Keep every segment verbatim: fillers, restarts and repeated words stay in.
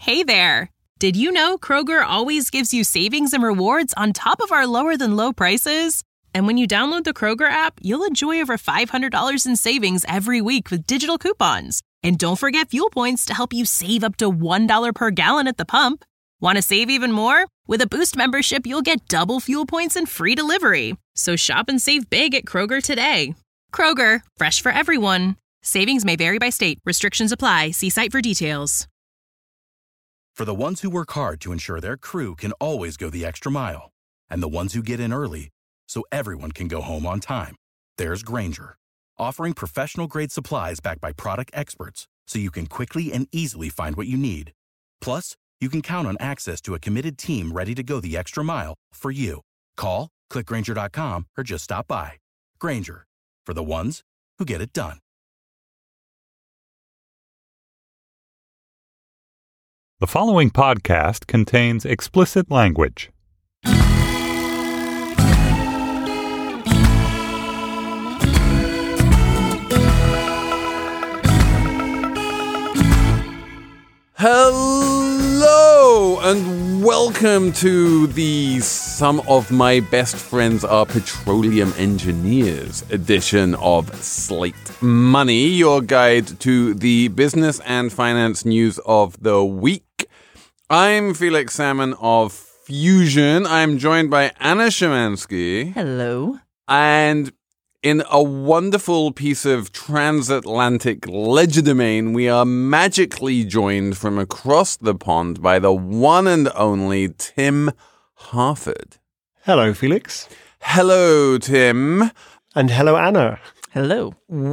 Hey there! Did you know Kroger always gives you savings and rewards on top of our lower-than-low prices? And when you download the Kroger app, you'll enjoy over five hundred dollars in savings every week with digital coupons. And don't forget fuel points to help you save up to one dollar per gallon at the pump. Want to save even more? With a Boost membership, you'll get double fuel points and free delivery. So shop and save big at Kroger today. Kroger, fresh for everyone. Savings may vary by state. Restrictions apply. See site for details. For the ones who work hard to ensure their crew can always go the extra mile, and the ones who get in early so everyone can go home on time, there's Grainger, offering professional-grade supplies backed by product experts so you can quickly and easily find what you need. Plus, you can count on access to a committed team ready to go the extra mile for you. Call, click Grainger dot com, or just stop by. Grainger, for the ones who get it done. The following podcast contains explicit language. Hello and welcome to the Some of My Best Friends Are Petroleum Engineers edition of Slate Money, your guide to the business and finance news of the week. I'm Felix Salmon of Fusion. I'm joined by Anna Szymanski. Hello. And in a wonderful piece of transatlantic legerdemain, we are magically joined from across the pond by the one and only Tim Harford. Hello, Felix. Hello, Tim. And hello, Anna. Hello.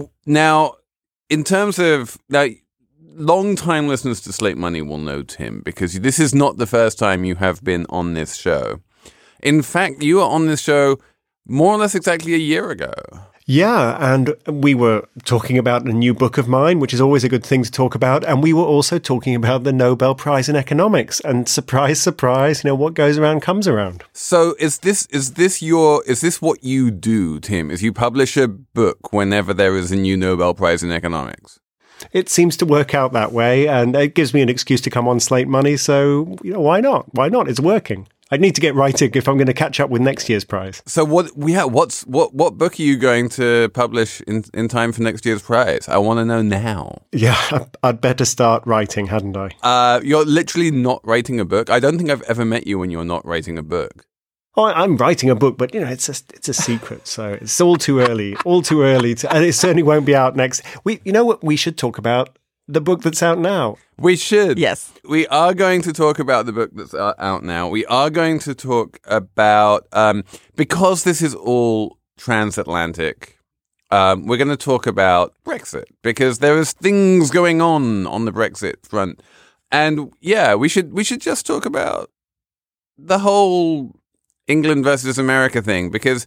Now, in terms of... now, long-time listeners to Slate Money will know Tim, because this is not the first time you have been on this show. In fact, you were on this show more or less exactly a year ago. Yeah, and we were talking about a new book of mine, which is always a good thing to talk about, and we were also talking about the Nobel Prize in Economics. And surprise, surprise, you know, what goes around comes around. So is this is this your is this what you do, Tim? Is you publish a book whenever there is a new Nobel Prize in Economics? It seems to work out that way, and it gives me an excuse to come on Slate Money, so you know, why not? Why not? It's working. I need to get writing if I'm going to catch up with next year's prize. So what we have, what's what what book are you going to publish in in time for next year's prize? I want to know now. Yeah, I'd better start writing, hadn't I? Uh, you're literally not writing a book. I don't think I've ever met you when you're not writing a book. Oh, I'm writing a book, but you know, it's a it's a secret, so it's all too early, all too early, to, and it certainly won't be out next. We, you know what, we should talk about the book that's out now. We should. Yes, we are going to talk about the book that's out now. We are going to talk about um, because this is all transatlantic. Um, we're going to talk about Brexit because there is things going on on the Brexit front, and yeah, we should we should just talk about the whole England versus America thing, because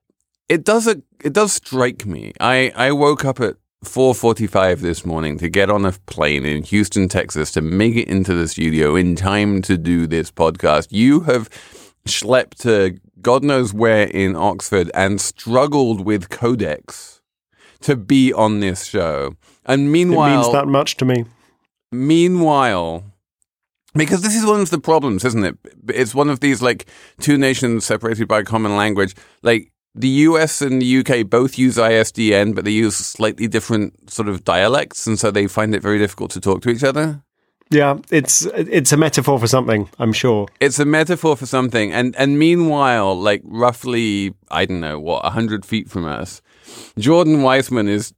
it does a, it does strike me. I, I woke up at four forty-five this morning to get on a plane in Houston, Texas to make it into the studio in time to do this podcast. You have schlepped to God knows where in Oxford and struggled with codecs to be on this show. And meanwhile... It means that much to me. Meanwhile... Because this is one of the problems, isn't it? It's one of these, like, two nations separated by a common language. Like, the U S and the U K both use I S D N, but they use slightly different sort of dialects, and so they find it very difficult to talk to each other. Yeah, it's it's a metaphor for something, I'm sure. It's a metaphor for something. And, and meanwhile, like, roughly, I don't know, what, one hundred feet from us, Jordan Weissman is...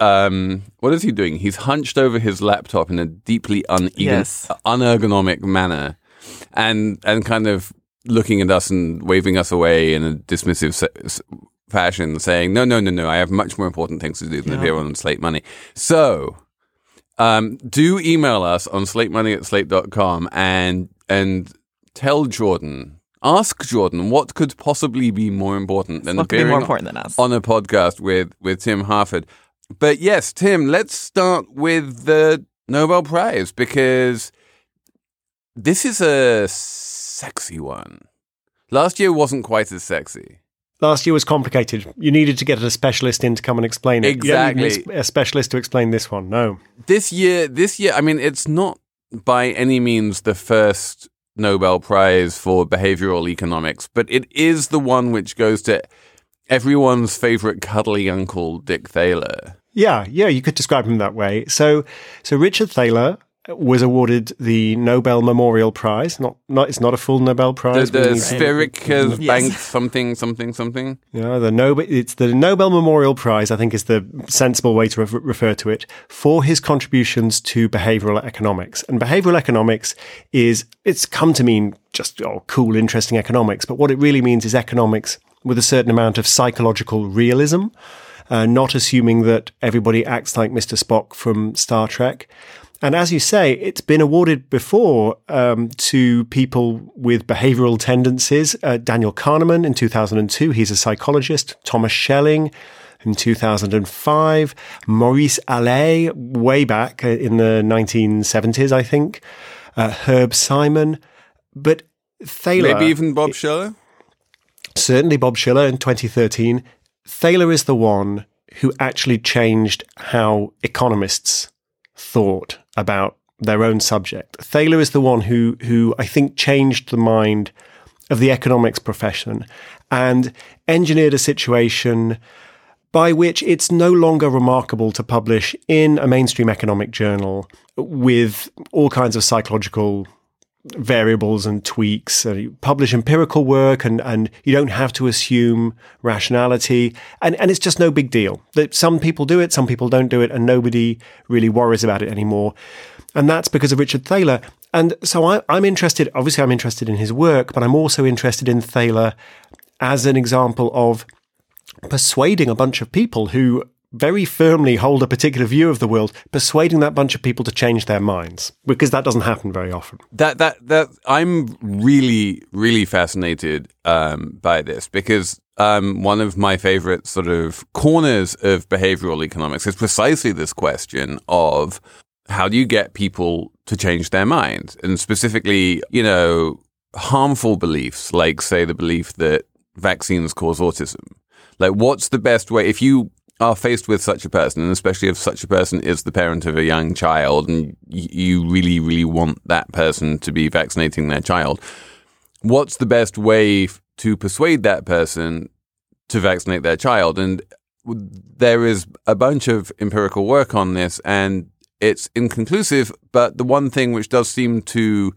Um, what is he doing? He's hunched over his laptop in a deeply uneven, yes. unergonomic manner, and and kind of looking at us and waving us away in a dismissive se- fashion, saying, "No, no, no, no! I have much more important things to do than yeah. appear on Slate Money." So, um, do email us on slatemoney at slate dot com and and tell Jordan. Ask Jordan what could possibly be more important than what could appearing be more important than us on a podcast with with Tim Harford. But yes, Tim, let's start with the Nobel Prize, because this is a sexy one. Last year wasn't quite as sexy. Last year was complicated. You needed to get a specialist in to come and explain it. Exactly. You don't need a specialist to explain this one, no. This year, this year, I mean, it's not by any means the first Nobel Prize for behavioral economics, but it is the one which goes to everyone's favorite cuddly uncle, Dick Thaler. Yeah, yeah, you could describe him that way. So, so Richard Thaler was awarded the Nobel Memorial Prize. Not, not it's not a full Nobel Prize. The, the Spheric yes. Bank something, something, something. Yeah, the Nobel. It's the Nobel Memorial Prize. I think is the sensible way to re- refer to it for his contributions to behavioral economics. And behavioral economics is it's come to mean just oh, cool, interesting economics. But what it really means is economics with a certain amount of psychological realism, uh, not assuming that everybody acts like Mister Spock from Star Trek. And as you say, it's been awarded before um, to people with behavioral tendencies. Uh, Daniel Kahneman in two thousand two, he's a psychologist. Thomas Schelling in two thousand five. Maurice Allais, way back in the nineteen seventies, I think. Uh, Herb Simon. But Thaler... Maybe even Bob Shiller? Certainly Bob Shiller in twenty thirteen. Thaler is the one who actually changed how economists thought about their own subject. Thaler is the one who, who I think changed the mind of the economics profession and engineered a situation by which it's no longer remarkable to publish in a mainstream economic journal with all kinds of psychological variables and tweaks. Uh, you publish empirical work and, and you don't have to assume rationality. And, and it's just no big deal. That some people do it, some people don't do it, and nobody really worries about it anymore. And that's because of Richard Thaler. And so I, I'm interested, obviously I'm interested in his work, but I'm also interested in Thaler as an example of persuading a bunch of people who very firmly hold a particular view of the world, persuading that bunch of people to change their minds, because that doesn't happen very often. That that that I'm really really fascinated um, by this because um, one of my favorite sort of corners of behavioral economics is precisely this question of how do you get people to change their minds, and specifically, you know, harmful beliefs like, say, the belief that vaccines cause autism. Like, what's the best way if you are faced with such a person, and especially if such a person is the parent of a young child and you really, really want that person to be vaccinating their child, what's the best way to persuade that person to vaccinate their child? And there is a bunch of empirical work on this, and it's inconclusive, but the one thing which does seem to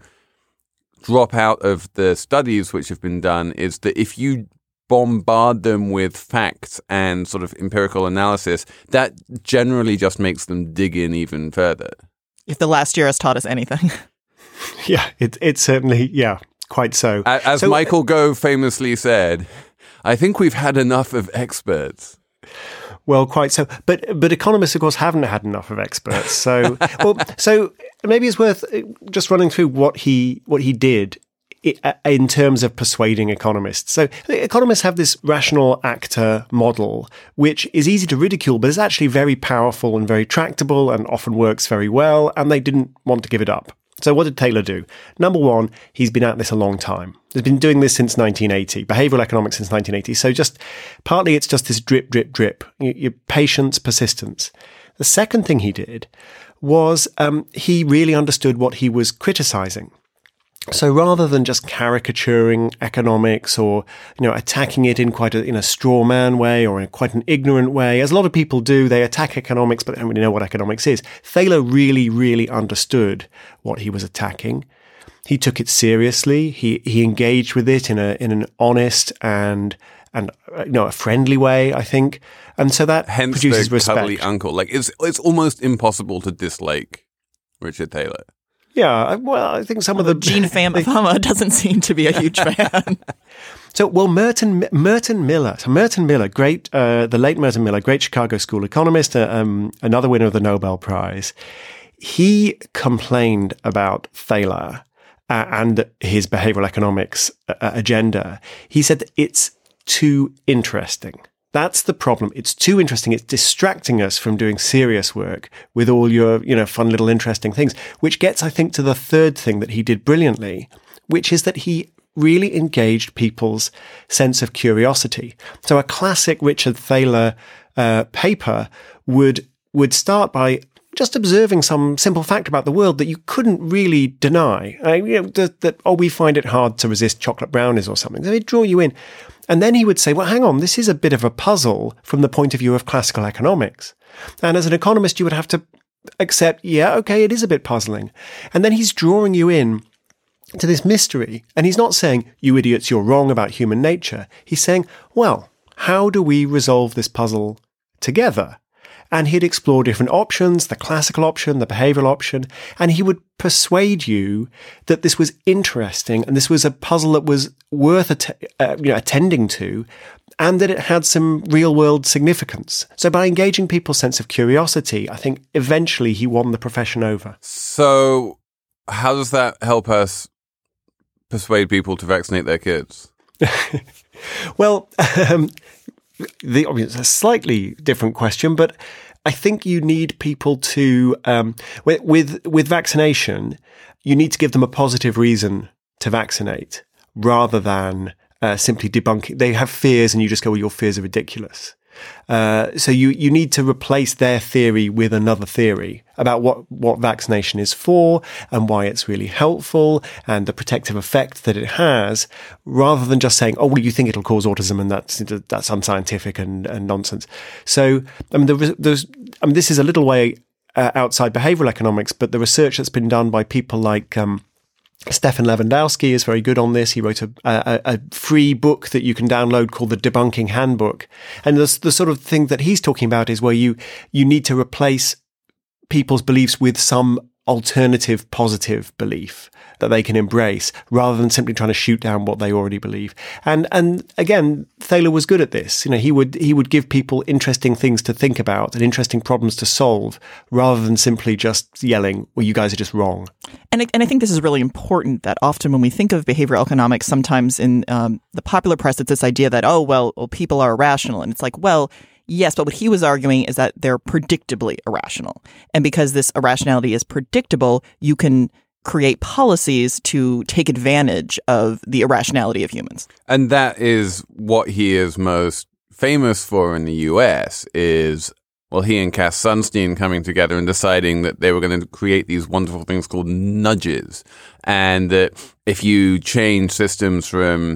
drop out of the studies which have been done is that if you bombard them with facts and sort of empirical analysis, that generally just makes them dig in even further. If the last year has taught us anything. Yeah, it, it certainly, yeah, quite so. As so, Michael Gove famously said, I think we've had enough of experts. Well, quite so. But but economists, of course, haven't had enough of experts. So well, so maybe it's worth just running through what he what he did in terms of persuading economists. So economists have this rational actor model, which is easy to ridicule, but is actually very powerful and very tractable and often works very well, and they didn't want to give it up. So what did Thaler do? Number one, he's been at this a long time. He's been doing this since nineteen eighty, behavioral economics since nineteen eighty. So just partly it's just this drip, drip, drip, your patience, persistence. The second thing he did was um, he really understood what he was criticizing. So rather than just caricaturing economics or, you know, attacking it in quite a, in a straw man way or in quite an ignorant way, as a lot of people do, they attack economics, but they don't really know what economics is. Thaler really, really understood what he was attacking. He took it seriously. He, he engaged with it in a, in an honest and, and, you know, a friendly way, I think. And so that Hence produces the respect. cuddly uncle. Like, it's, it's almost impossible to dislike Richard Thaler. Yeah, well, I think some well, of the Gene Fama doesn't seem to be a huge fan. So, well, Merton Merton Miller, so Merton Miller, great, uh, the late Merton Miller, great Chicago school economist, uh, um, another winner of the Nobel Prize. He complained about Thaler uh, and his behavioral economics uh, agenda. He said that it's too interesting. That's the problem. It's too interesting. It's distracting us from doing serious work with all your, you know, fun little interesting things, which gets, I think, to the third thing that he did brilliantly, which is that he really engaged people's sense of curiosity. So a classic Richard Thaler uh, paper would would start by just observing some simple fact about the world that you couldn't really deny. Uh, you know, that, that, oh, we find it hard to resist chocolate brownies or something. They'd draw you in. And then he would say, well, hang on, this is a bit of a puzzle from the point of view of classical economics. And as an economist, you would have to accept, yeah, okay, it is a bit puzzling. And then he's drawing you in to this mystery. And he's not saying, you idiots, you're wrong about human nature. He's saying, well, how do we resolve this puzzle together? And he'd explore different options, the classical option, the behavioral option, and he would persuade you that this was interesting and this was a puzzle that was worth att- uh, you know, attending to, and that it had some real-world significance. So by engaging people's sense of curiosity, I think eventually he won the profession over. So how does that help us persuade people to vaccinate their kids? Well, um, the, I mean, it's a slightly different question, but I think you need people to, um, with, with with vaccination, you need to give them a positive reason to vaccinate rather than uh, simply debunking. They have fears and you just go, well, your fears are ridiculous. Uh, so you, you need to replace their theory with another theory about what, what vaccination is for and why it's really helpful and the protective effect that it has, rather than just saying, oh, well, you think it'll cause autism and that's, that's unscientific and, and nonsense. So, I mean, there, there's, I mean, this is a little way uh, outside behavioral economics, but the research that's been done by people like, um, Stefan Lewandowski is very good on this. He wrote a, a, a free book that you can download called the Debunking Handbook. And the, the sort of thing that he's talking about is where you, you need to replace people's beliefs with some alternative positive belief that they can embrace rather than simply trying to shoot down what they already believe. And, and again, Thaler was good at this. You know, he would, he would give people interesting things to think about and interesting problems to solve rather than simply just yelling, well, you guys are just wrong. And I, and I think this is really important that often when we think of behavioral economics, sometimes in um, the popular press, it's this idea that, oh, well, well, people are irrational. And it's like, well, yes, but what he was arguing is that they're predictably irrational. And because this irrationality is predictable, you can create policies to take advantage of the irrationality of humans. And that is what he is most famous for in the U S is, well, he and Cass Sunstein coming together and deciding that they were going to create these wonderful things called nudges. And that if you change systems from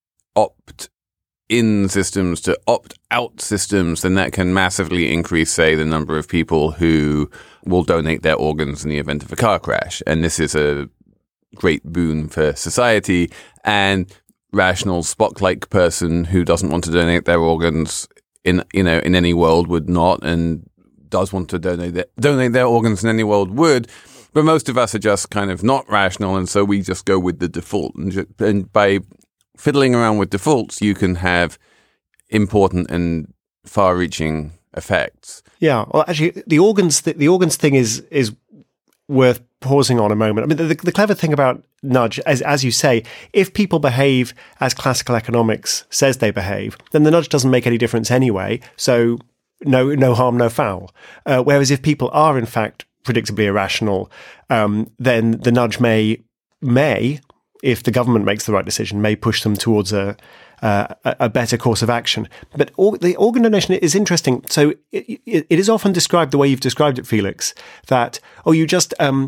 opt-in systems to opt-out systems, then that can massively increase, say, the number of people who will donate their organs in the event of a car crash. And this is a great boon for society. And rational Spock-like person who doesn't want to donate their organs in, you know, in any world would not, and does want to donate their, donate their organs in any world would. But most of us are just kind of not rational, and so we just go with the default. And, ju- and by fiddling around with defaults, you can have important and far-reaching effects. Yeah, well, actually, the organs th- the organs thing is is worth pausing on a moment. I mean, the, the clever thing about nudge, as as you say, if people behave as classical economics says they behave, then the nudge doesn't make any difference anyway. So no no harm, no foul. Uh, whereas if people are in fact predictably irrational, um, then the nudge may may, if the government makes the right decision, may push them towards a uh, a better course of action. But or, the organ donation is interesting. So it, it, it is often described the way you've described it, Felix, that, oh, you just um,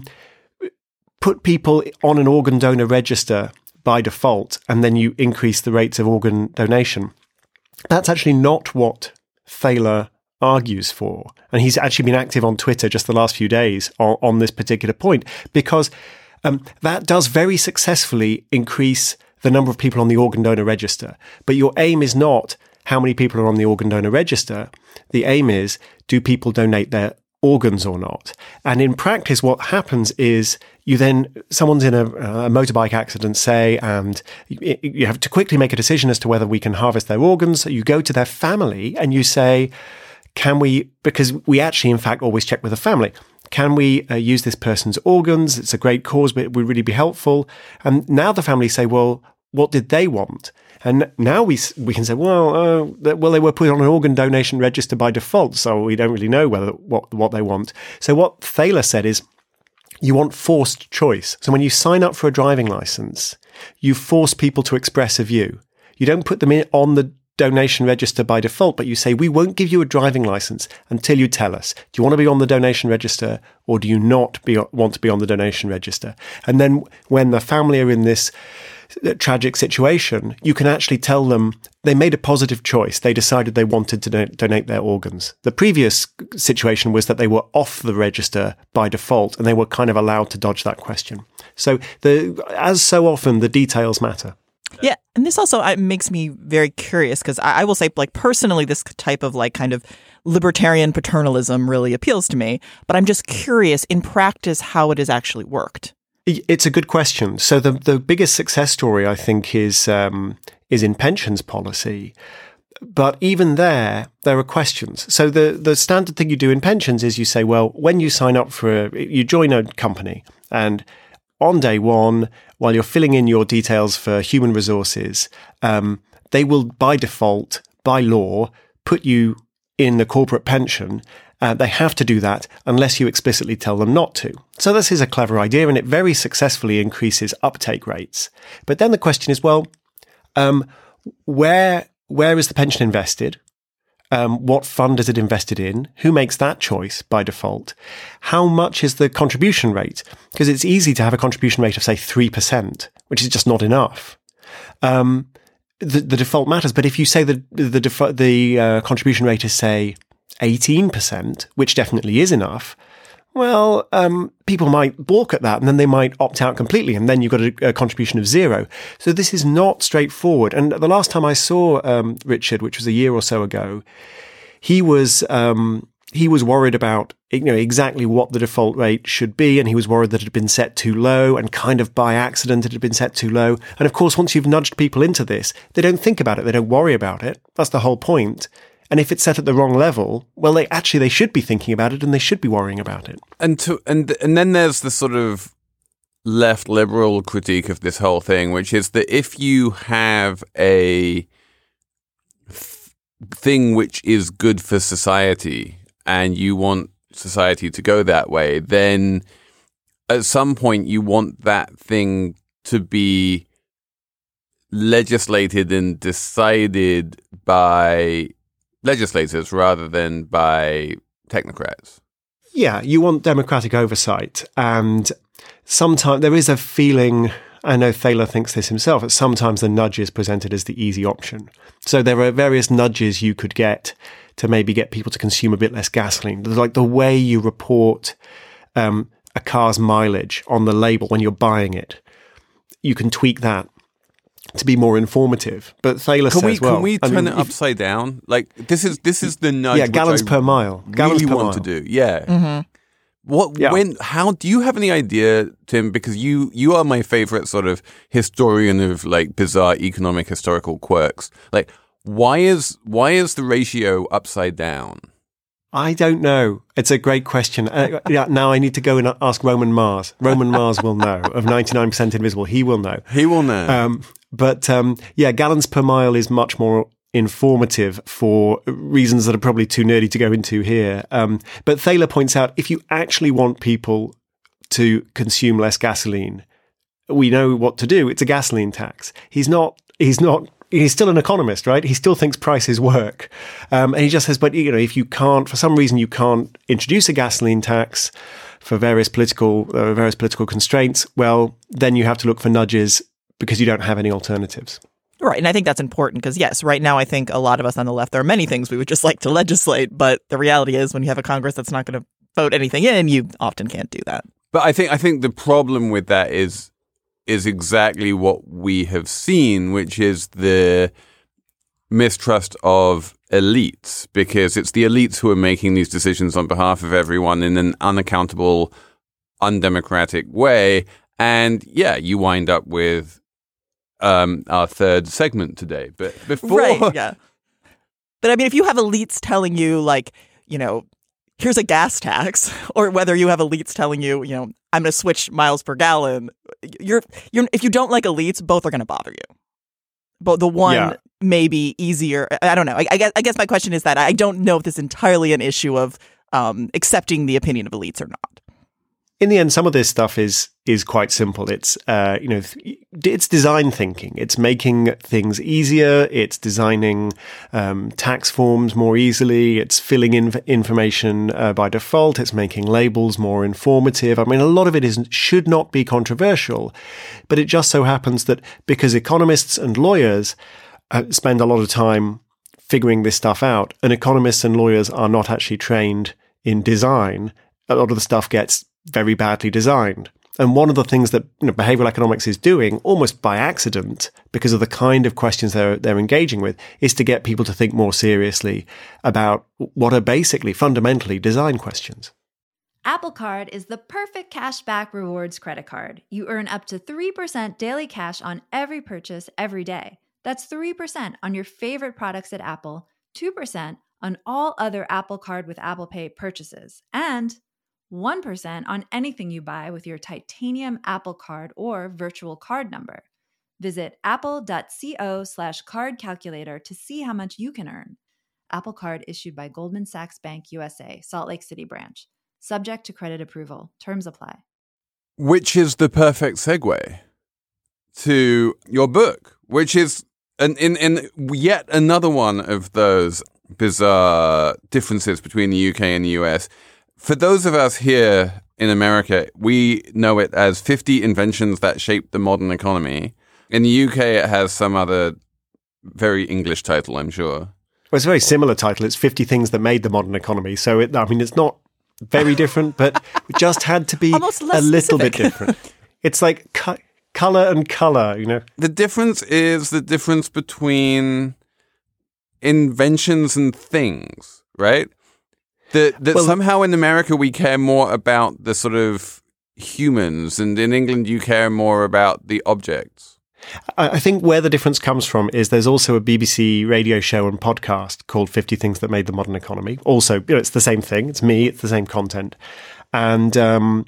put people on an organ donor register by default, and then you increase the rates of organ donation. That's actually not what Thaler argues for. And he's actually been active on Twitter just the last few days on, on this particular point, because um, that does very successfully increase the number of people on the organ donor register. But your aim is not how many people are on the organ donor register. The aim is, do people donate their organs or not? And in practice, what happens is you then, someone's in a, a motorbike accident, say, and you have to quickly make a decision as to whether we can harvest their organs. You go to their family and you say, can we, because we actually, in fact, always check with the family, can we uh, use this person's organs? It's a great cause, but it would really be helpful. And now the family say, well, what did they want? And now we we can say, well, uh, well, they were put on an organ donation register by default, so we don't really know whether what what they want. So what Thaler said is, you want forced choice. So when you sign up for a driving license, you force people to express a view. You don't put them in on the donation register by default, but you say, we won't give you a driving license until you tell us, do you want to be on the donation register or do you not be, want to be on the donation register? And then when the family are in this tragic situation, you can actually tell them they made a positive choice. They decided they wanted to do- donate their organs. The previous situation was that they were off the register by default and they were kind of allowed to dodge that question. So the, as so often, the details matter. Yeah. And this also uh, makes me very curious because I, I will say, like, personally, this type of like kind of libertarian paternalism really appeals to me. But I'm just curious in practice how it has actually worked. It's a good question. So the the biggest success story, I think, is um, is in pensions policy. But even there, there are questions. So the, the standard thing you do in pensions is you say, well, when you sign up for a, you join a company and on day one, while you're filling in your details for human resources, um, they will, by default, by law, put you in the corporate pension. Uh, they have to do that unless you explicitly tell them not to. So this is a clever idea, and it very successfully increases uptake rates. But then the question is, well, um, where where is the pension invested? Um, what fund is it invested in? Who makes that choice by default? How much is the contribution rate? Because it's easy to have a contribution rate of, say, three percent, which is just not enough. Um, the, the default matters. But if you say the the, defa- the uh, contribution rate is, say, eighteen percent, which definitely is enough, well, um, people might balk at that and then they might opt out completely and then you've got a, a contribution of zero. So this is not straightforward. And the last time I saw um, Richard, which was a year or so ago, he was um, he was worried about you know exactly what the default rate should be, and he was worried that it had been set too low, and kind of by accident it had been set too low. And of course, once you've nudged people into this, they don't think about it, they don't worry about it. That's the whole point. And if it's set at the wrong level, well, they actually they should be thinking about it and they should be worrying about it. And to and and then there's the sort of left liberal critique of this whole thing, which is that if you have a th- thing which is good for society and you want society to go that way, then at some point you want that thing to be legislated and decided by legislators rather than by technocrats. Yeah, you want democratic oversight. And sometimes there is a feeling, I know Thaler thinks this himself, that sometimes the nudge is presented as the easy option. So there are various nudges you could get to maybe get people to consume a bit less gasoline. Like the way you report um, a car's mileage on the label when you're buying it. You can tweak that to be more informative. But Thaler can says, we, well... Can we I turn mean, it upside down? Like, this is this is the nudge Yeah, gallons which I per mile. Gallons really per want mile. to do. Yeah. Mm-hmm. What, Yeah. when, how, do you have any idea, Tim, because you, you are my favorite sort of historian of like bizarre economic historical quirks. Like, why is, why is the ratio upside down? I don't know. It's a great question. Uh, yeah, now I need to go and ask Roman Mars. Roman Mars will know. Of ninety-nine percent invisible, he will know. He will know. Um, but um, yeah, gallons per mile is much more informative for reasons that are probably too nerdy to go into here. Um, but Thaler points out, if you actually want people to consume less gasoline, we know what to do. It's a gasoline tax. He's not, he's not, he's still an economist, right? He still thinks prices work. Um, and he just says, but you know, if you can't, for some reason, you can't introduce a gasoline tax for various political, uh, various political constraints, well, then you have to look for nudges because you don't have any alternatives. Right. And I think that's important because, yes, right now I think a lot of us on the left, there are many things we would just like to legislate. But the reality is when you have a Congress that's not going to vote anything in, you often can't do that. But I think I think the problem with that is is exactly what we have seen, which is the mistrust of elites, because it's the elites who are making these decisions on behalf of everyone in an unaccountable, undemocratic way. And yeah, you wind up with um, our third segment today. But before... Right, yeah. But I mean, if you have elites telling you, like, you know, here's a gas tax, or whether you have elites telling you, you know, I'm going to switch miles per gallon, you're, you're, if you don't like elites, both are going to bother you. But the one Yeah. may be easier. I don't know. I, I, guess, I guess my question is that I don't know if this is entirely an issue of um, accepting the opinion of elites or not. in the end, some of this stuff is is quite simple. It's uh, you know, it's design thinking. It's making things easier. It's designing um, tax forms more easily. It's filling in information uh, by default. It's making labels more informative. I mean, a lot of it is should not be controversial, but it just so happens that because economists and lawyers uh, spend a lot of time figuring this stuff out, and economists and lawyers are not actually trained in design, a lot of the stuff gets very badly designed. And one of the things that you know, behavioral economics is doing, almost by accident, because of the kind of questions they're they're engaging with, is to get people to think more seriously about what are basically fundamentally design questions. Apple Card is the perfect cashback rewards credit card. You earn up to three percent daily cash on every purchase every day. That's three percent on your favorite products at Apple, two percent on all other Apple Card with Apple Pay purchases, and one percent on anything you buy with your titanium Apple Card or virtual card number. Visit apple.co slash card calculator to see how much you can earn. Apple Card issued by Goldman Sachs Bank U S A, Salt Lake City branch. Subject to credit approval. Terms apply. Which is the perfect segue to your book, which is an, in, in yet another one of those bizarre differences between the U K and the U S. For those of us here in America, we know it as fifty inventions that shaped the modern economy. In the U K, it has some other very English title, I'm sure. Well, it's a very similar title. It's fifty Things That Made the Modern Economy. So, it, I mean, it's not very different, but it just had to be a little bit different. It's like cu- color and color, you know. The difference is the difference between inventions and things, right? That that well, somehow in America we care more about the sort of humans, and in England you care more about the objects. I think where the difference comes from is there's also a B B C radio show and podcast called fifty Things That Made the Modern Economy. Also, you know, it's the same thing. It's me. It's the same content. And um,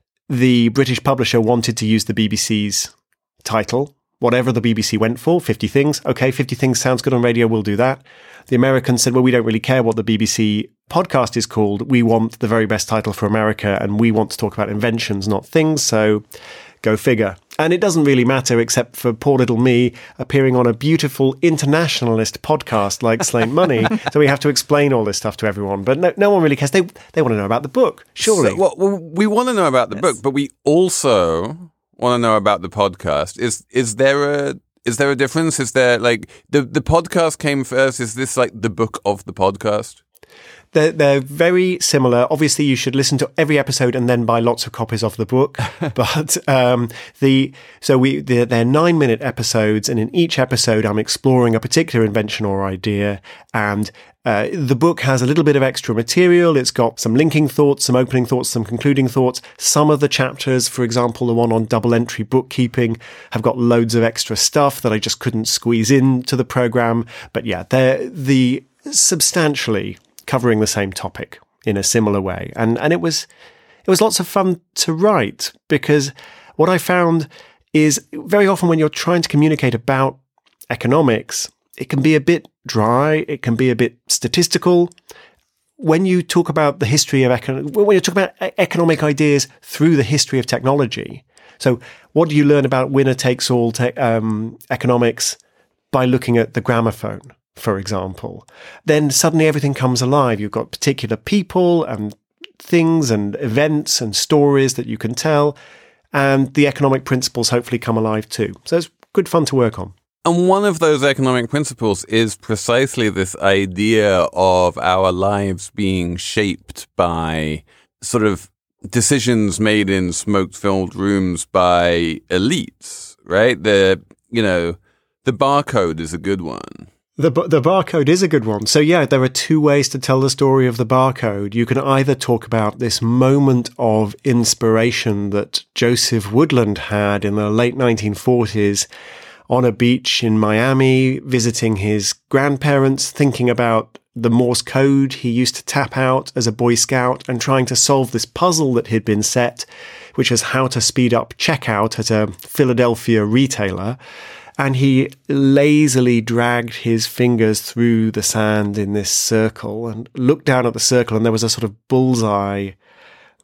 the British publisher wanted to use the B B C's title, whatever the B B C went for, fifty Things. Okay, fifty Things sounds good on radio. We'll do that. The Americans said, well, we don't really care what the B B C podcast is called. We want the very best title for America, and we want to talk about inventions, not things. So go figure. And it doesn't really matter, except for poor little me appearing on a beautiful internationalist podcast like Slate Money. So we have to explain all this stuff to everyone. But no, no one really cares. They they want to know about the book, surely. So, well, well, we want to know about the yes. book, but we also want to know about the podcast. Is is there a is there a difference? Is there like the the podcast came first? Is this like the book of the podcast? They're, they're very similar. Obviously, you should listen to every episode and then buy lots of copies of the book. But um, the so we they're, they're nine minute episodes, and in each episode, I'm exploring a particular invention or idea. And uh, the book has a little bit of extra material. It's got some linking thoughts, some opening thoughts, some concluding thoughts. Some of the chapters, for example, the one on double entry bookkeeping, have got loads of extra stuff that I just couldn't squeeze into the program. But yeah, they're the substantially covering the same topic in a similar way. And and it was it was lots of fun to write, because what I found is very often when you're trying to communicate about economics, it can be a bit dry, it can be a bit statistical. When you talk about the history of econ- when you talk about economic ideas through the history of technology, so what do you learn about winner takes all te- um, economics by looking at the gramophone, for example? Then suddenly everything comes alive. You've got particular people and things and events and stories that you can tell, and the economic principles hopefully come alive too. So it's good fun to work on. And one of those economic principles is precisely this idea of our lives being shaped by sort of decisions made in smoke-filled rooms by elites, right? The, you know, the barcode is a good one. The the barcode is a good one. So yeah, there are two ways to tell the story of the barcode. You can either talk about this moment of inspiration that Joseph Woodland had in the late nineteen forties on a beach in Miami, visiting his grandparents, thinking about the Morse code he used to tap out as a Boy Scout and trying to solve this puzzle that had been set, which is how to speed up checkout at a Philadelphia retailer. And he lazily dragged his fingers through the sand in this circle and looked down at the circle, and there was a sort of bullseye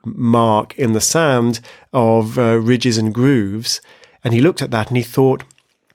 mark in the sand of uh, ridges and grooves. And he looked at that and he thought,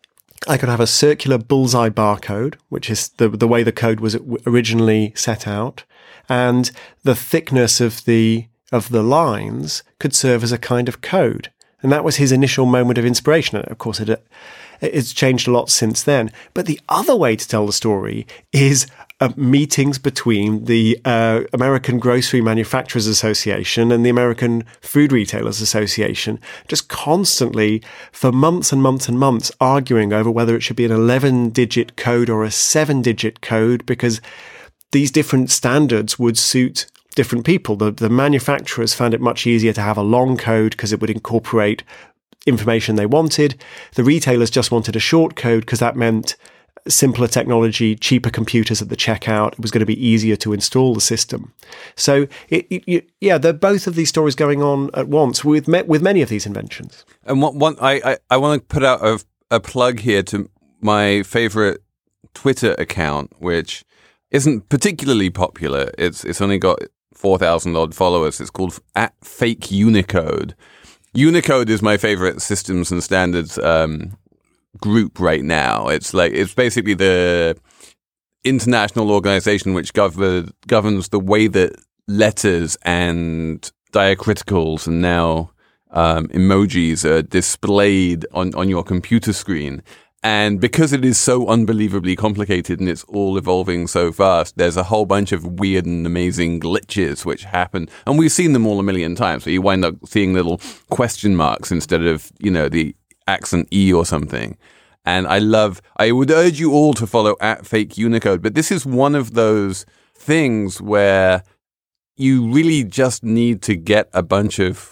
I could have a circular bullseye barcode, which is the the way the code was originally set out, and the thickness of the of the lines could serve as a kind of code. And that was his initial moment of inspiration. Of course, it it's changed a lot since then. But the other way to tell the story is uh, meetings between the uh, American Grocery Manufacturers Association and the American Food Retailers Association, just constantly for months and months and months arguing over whether it should be an eleven-digit code or a seven-digit code, because these different standards would suit different people. The, the manufacturers found it much easier to have a long code because it would incorporate information they wanted. The retailers just wanted a short code because that meant simpler technology, cheaper computers at the checkout. It was going to be easier to install the system. So, it, it, yeah, there are both of these stories going on at once with me, with many of these inventions. And one, one I, I, I want to put out a, a plug here to my favorite Twitter account, which isn't particularly popular. It's it's only got four thousand odd followers. It's called at Fake Unicode. Unicode is my favorite systems and standards um, group right now. It's like it's basically the international organization which gov- governs the way that letters and diacriticals and now um, emojis are displayed on, on your computer screen. And because it is so unbelievably complicated and it's all evolving so fast, there's a whole bunch of weird and amazing glitches which happen. And we've seen them all a million times. So you wind up seeing little question marks instead of, you know, the accent E or something. And I love, I would urge you all to follow at Fake Unicode. But this is one of those things where you really just need to get a bunch of,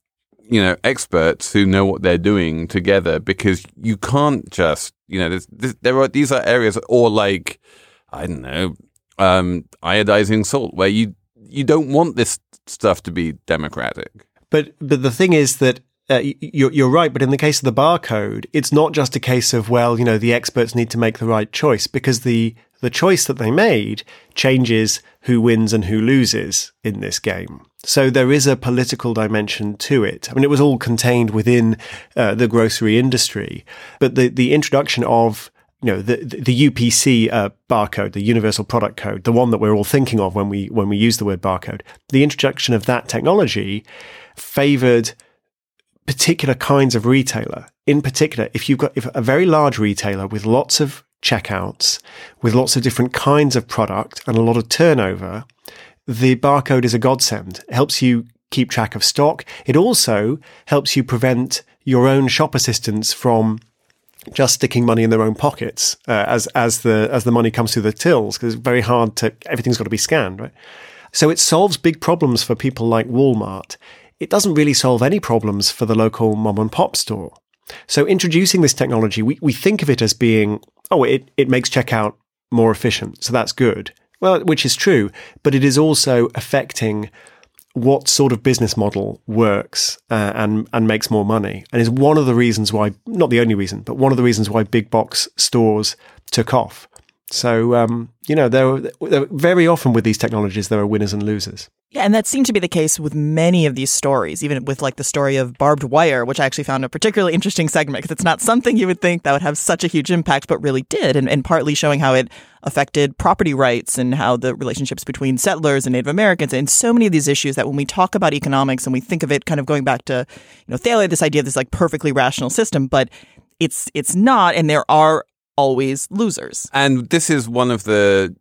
you know, experts who know what they're doing together, because you can't just, you know, there's, this, there are these are areas, or like, I don't know, um, iodizing salt, where you you don't want this stuff to be democratic. But but the thing is that uh, you're you're right. But in the case of the barcode, it's not just a case of, well, you know, the experts need to make the right choice, because the the choice that they made changes who wins and who loses in this game. So there is a political dimension to it. I mean, it was all contained within uh, the grocery industry, but the, the introduction of, you know, the the U P C uh, barcode, the Universal Product Code, the one that we're all thinking of when we when we use the word barcode, the introduction of that technology favored particular kinds of retailer. In particular, if you've got if a very large retailer with lots of checkouts, with lots of different kinds of product and a lot of turnover, the barcode is a godsend. It helps you keep track of stock. It also helps you prevent your own shop assistants from just sticking money in their own pockets uh, as as the as the money comes through the tills, because it's very hard to, everything's got to be scanned, right? So it solves big problems for people like Walmart. It doesn't really solve any problems for the local mom and pop store. So introducing this technology, we, we think of it as being, oh, it, it makes checkout more efficient, so that's good. Well, which is true, but it is also affecting what sort of business model works uh, and and makes more money, and is one of the reasons why, not the only reason, but one of the reasons why big box stores took off. So, um, you know, there are, there are very often with these technologies, there are winners and losers. Yeah, and that seemed to be the case with many of these stories, even with like the story of barbed wire, which I actually found a particularly interesting segment, because it's not something you would think that would have such a huge impact, but really did, and, and partly showing how it affected property rights and how the relationships between settlers and Native Americans, and so many of these issues that when we talk about economics and we think of it kind of going back to, you know, Thaler, this idea of this like perfectly rational system, but it's it's not, and there are always losers. And this is one of the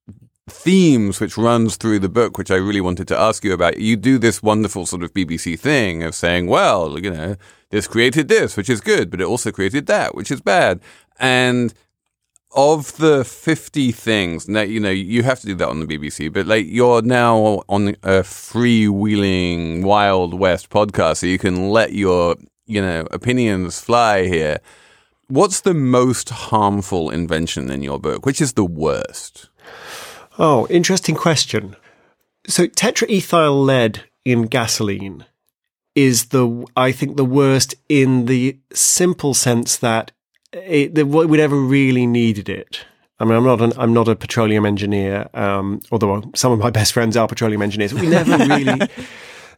themes which runs through the book, which I really wanted to ask you about. You do this wonderful sort of B B C thing of saying, well, you know, this created this, which is good, but it also created that, which is bad. And of the fifty things, now, you know, you have to do that on the B B C, but like you're now on a freewheeling Wild West podcast, so you can let your, you know, opinions fly here. What's the most harmful invention in your book? Which is the worst? Oh, interesting question. So tetraethyl lead in gasoline is the, I think, the worst in the simple sense that it, that we never really needed it. I mean, I'm not an, I'm not a petroleum engineer, um, although some of my best friends are petroleum engineers. We never really,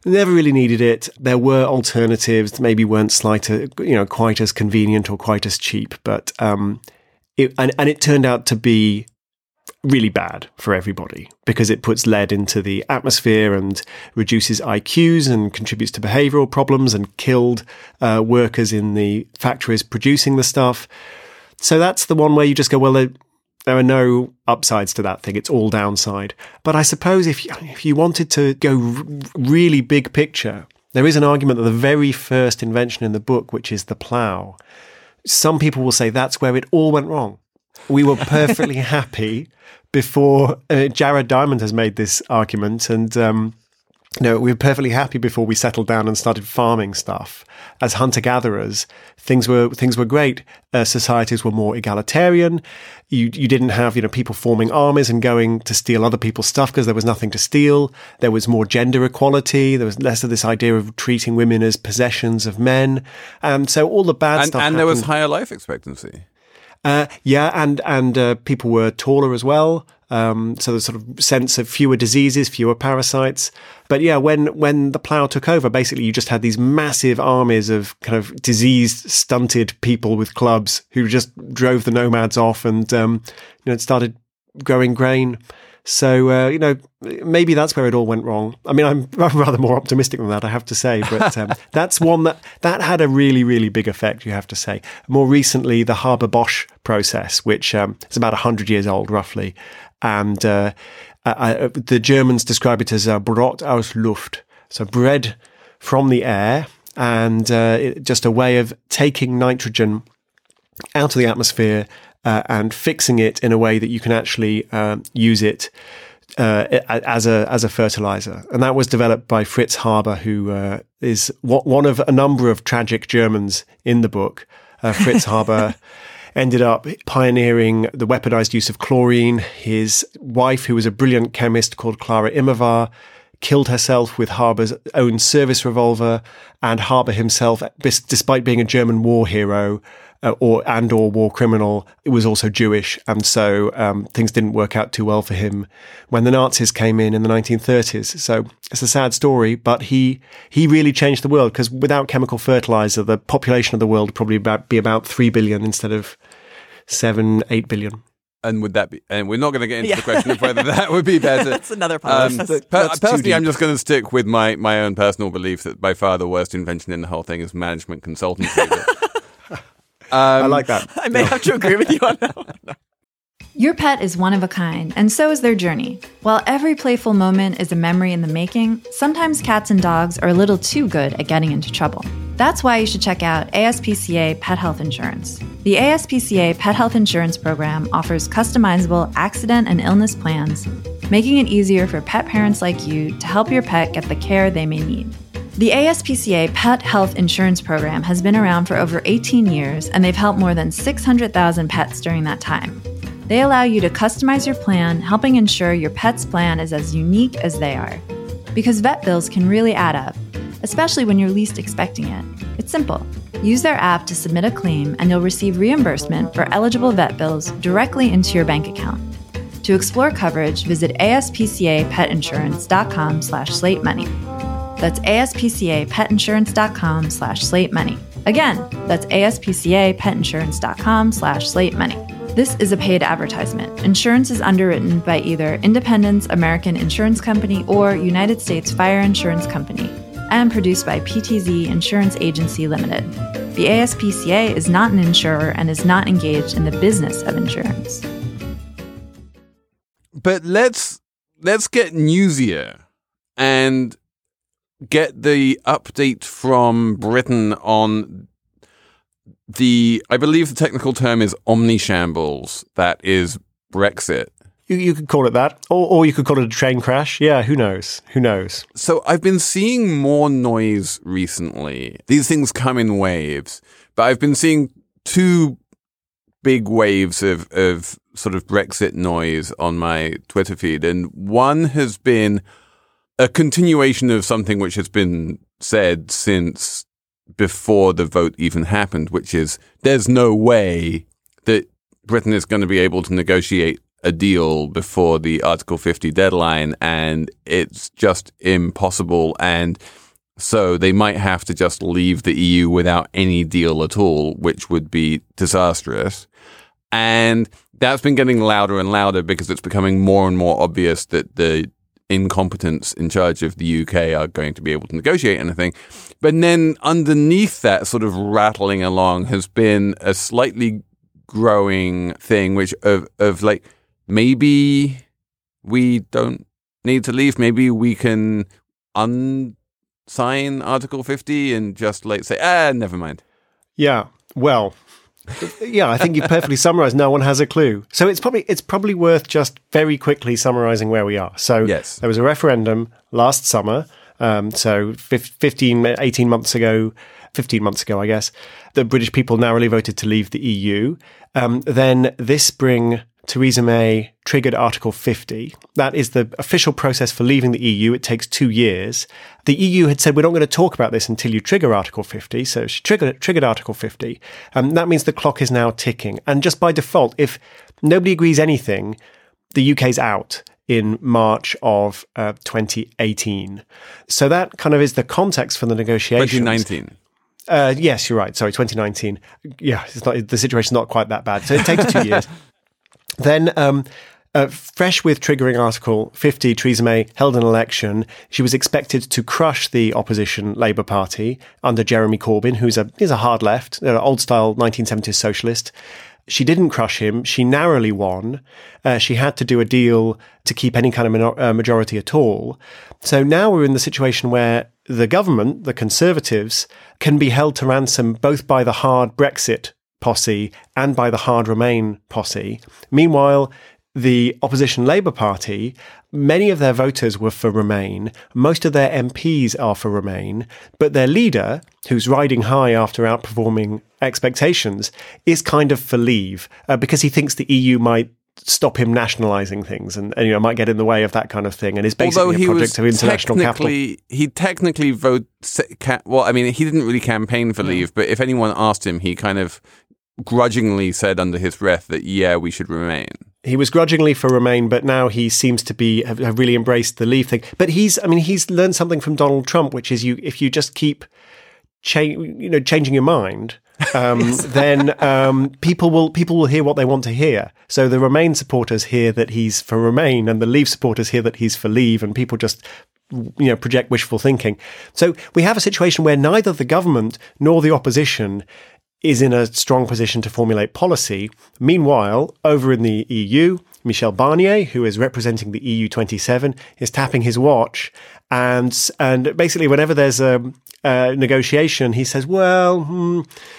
never really needed it. There were alternatives that maybe weren't slighter, you know, quite as convenient or quite as cheap, but um, it, and, and it turned out to be really bad for everybody because it puts lead into the atmosphere and reduces I Qs and contributes to behavioral problems and killed uh, workers in the factories producing the stuff. So that's the one where you just go, well, there, there are no upsides to that thing. It's all downside. But I suppose if you, if you wanted to go r- really big picture, there is an argument that the very first invention in the book, which is the plough, some people will say that's where it all went wrong. We were perfectly happy before uh, Jared Diamond has made this argument, and um, no, we were perfectly happy before we settled down and started farming stuff. As hunter-gatherers, things were things were great. Uh, societies were more egalitarian. You you didn't have you know people forming armies and going to steal other people's stuff because there was nothing to steal. There was more gender equality. There was less of this idea of treating women as possessions of men, and so all the bad and, stuff. And there was happened. higher life expectancy. Uh, yeah, and and uh, people were taller as well. Um, so there's sort of sense of fewer diseases, fewer parasites. But yeah, when when the plough took over, basically you just had these massive armies of kind of diseased, stunted people with clubs who just drove the nomads off and um, you know started growing grain. So uh, you know maybe that's where it all went wrong. I mean, I'm rather more optimistic than that, I have to say. But um, that's one that that had a really really big effect. You have to say. More recently, the Haber-Bosch process, which um, is about a hundred years old, roughly. And uh, I, the Germans describe it as a Brot aus Luft, so bread from the air, and uh, it, just a way of taking nitrogen out of the atmosphere uh, and fixing it in a way that you can actually uh, use it uh, as a as a fertilizer. And that was developed by Fritz Haber, who uh, is one of a number of tragic Germans in the book. Uh, Fritz Haber ended up pioneering the weaponized use of chlorine. His wife, who was a brilliant chemist called Clara Immerwahr, killed herself with Haber's own service revolver, and Haber himself, despite being a German war hero uh, or and or war criminal, was also Jewish, and so um, things didn't work out too well for him when the Nazis came in in the nineteen thirties. So it's a sad story, but he he really changed the world, because without chemical fertilizer, the population of the world would probably about, be about three billion instead of seven, eight billion. And would that be? And we're not going to get into Yeah. the question of whether that would be better. That's another Um, part. per- that's too personally, I'm deep. just going to stick with my, my own personal belief that by far the worst invention in the whole thing is management consultancy. um, I like that. I may have to agree with you on that one. Your pet is one of a kind, and so is their journey. While every playful moment is a memory in the making, sometimes cats and dogs are a little too good at getting into trouble. That's why you should check out A S P C A Pet Health Insurance. The A S P C A Pet Health Insurance Program offers customizable accident and illness plans, making it easier for pet parents like you to help your pet get the care they may need. The A S P C A Pet Health Insurance Program has been around for over eighteen years, and they've helped more than six hundred thousand pets during that time. They allow you to customize your plan, helping ensure your pet's plan is as unique as they are. Because vet bills can really add up, especially when you're least expecting it. It's simple. Use their app to submit a claim, and you'll receive reimbursement for eligible vet bills directly into your bank account. To explore coverage, visit aspcapetinsurance.com slash slate money. That's aspcapetinsurance.com slash slate money. Again, that's aspcapetinsurance.com slash slate money. This is a paid advertisement. Insurance is underwritten by either Independence American Insurance Company or United States Fire Insurance Company, and produced by P T Z Insurance Agency Limited. The A S P C A is not an insurer and is not engaged in the business of insurance. but let's let's get newsier and get the update from Britain on the, I believe the technical term is omnishambles, that is Brexit. You, you could call it that, or, or you could call it a train crash. Yeah, who knows? Who knows? So I've been seeing more noise recently. These things come in waves, but I've been seeing two big waves of, of sort of Brexit noise on my Twitter feed. And one has been a continuation of something which has been said since before the vote even happened, which is there's no way that Britain is going to be able to negotiate a deal before the Article fifty deadline, and it's just impossible. And so they might have to just leave the E U without any deal at all, which would be disastrous. And that's been getting louder and louder because it's becoming more and more obvious that the incompetents in charge of the U K are going to be able to negotiate anything. But then underneath that sort of rattling along has been a slightly growing thing, which of, of like, maybe we don't need to leave. Maybe we can unsign Article fifty and just like say, ah, never mind. Yeah, well... yeah, I think you perfectly summarized. No one has a clue. So it's probably it's probably worth just very quickly summarizing where we are. So yes. There was a referendum last summer, um, so fifteen, eighteen months ago, fifteen months ago, I guess. The British people narrowly voted to leave the E U. Um, then this spring, Theresa May triggered Article fifty. That is the official process for leaving the E U. It takes two years. The E U had said, we're not going to talk about this until you trigger Article fifty. So she triggered, triggered Article fifty. Um, that means the clock is now ticking. And just by default, if nobody agrees anything, the U K's out in March of uh, twenty eighteen. So that kind of is the context for the negotiations. twenty nineteen. Uh, yes, you're right. Sorry, twenty nineteen. Yeah, it's not, the situation's not quite that bad. So it takes two years. Then, um, uh, fresh with triggering Article fifty, Theresa May held an election. She was expected to crush the opposition Labour Party under Jeremy Corbyn, who's a is a hard left, an old-style nineteen seventies socialist. She didn't crush him. She narrowly won. Uh, she had to do a deal to keep any kind of minor- uh, majority at all. So now we're in the situation where the government, the Conservatives, can be held to ransom both by the hard Brexit posse and by the hard Remain posse. Meanwhile, the opposition Labour Party, many of their voters were for Remain. Most of their M Ps are for Remain. But their leader, who's riding high after outperforming expectations, is kind of for Leave uh, because he thinks the E U might stop him nationalising things and, and you know might get in the way of that kind of thing, and is basically a project of international capital. He technically voted. Well, I mean, he didn't really campaign for Leave, but if anyone asked him, he kind of grudgingly said under his breath that yeah, we should Remain. He was grudgingly for Remain, but now he seems to be have, have really embraced the Leave thing. But he's, I mean, he's learned something from Donald Trump, which is you if you just keep, cha- you know, changing your mind, um, yes. then um, people will people will hear what they want to hear. So the Remain supporters hear that he's for Remain, and the Leave supporters hear that he's for Leave, and people just you know project wishful thinking. So we have a situation where neither the government nor the opposition is in a strong position to formulate policy. Meanwhile, over in the E U, Michel Barnier, who is representing the E U twenty-seven, is tapping his watch. And and basically, whenever there's a, a negotiation, he says, well, hmm,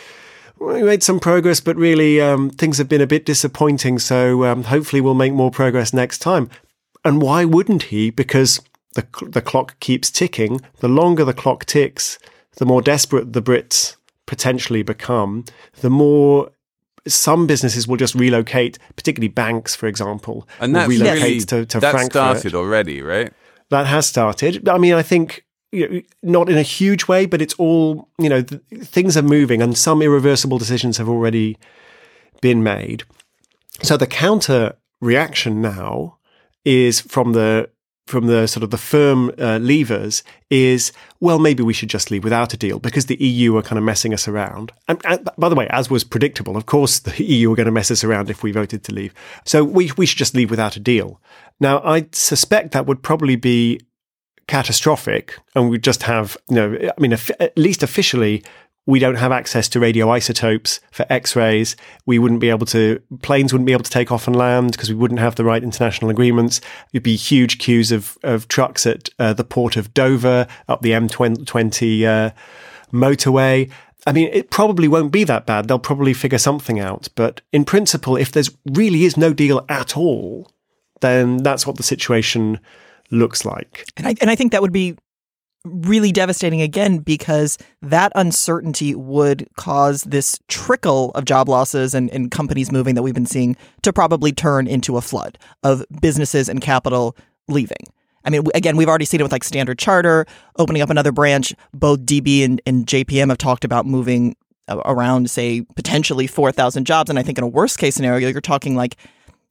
we made some progress, but really um, things have been a bit disappointing. So um, hopefully we'll make more progress next time. And why wouldn't he? Because the the clock keeps ticking. The longer the clock ticks, the more desperate the Brits potentially become, the more some businesses will just relocate, particularly banks, for example, and that's will relocate really, to, to that Frankfurt. started already, right? That has started. I mean, I think you know, not in a huge way, but it's all, you know, th- things are moving and some irreversible decisions have already been made. So the counter reaction now is from the from the sort of the firm uh, levers is, well, maybe we should just leave without a deal because the E U are kind of messing us around. And, and by the way, as was predictable, of course, the E U were going to mess us around if we voted to leave. So we we should just leave without a deal. Now, I suspect that would probably be catastrophic, and we'd just have, you know, I mean, at least officially, we don't have access to radioisotopes for X-rays. We wouldn't be able to, planes wouldn't be able to take off and land because we wouldn't have the right international agreements. It'd be huge queues of, of trucks at uh, the port of Dover, up the M twenty uh, motorway. I mean, it probably won't be that bad. They'll probably figure something out. But in principle, if there's really is no deal at all, then that's what the situation looks like. And I, and I think that would be really devastating again, because that uncertainty would cause this trickle of job losses and, and companies moving that we've been seeing to probably turn into a flood of businesses and capital leaving. I mean, again, we've already seen it with like Standard Charter opening up another branch. Both D B and, and J P M have talked about moving around, say, potentially four thousand jobs. And I think in a worst case scenario, you're talking like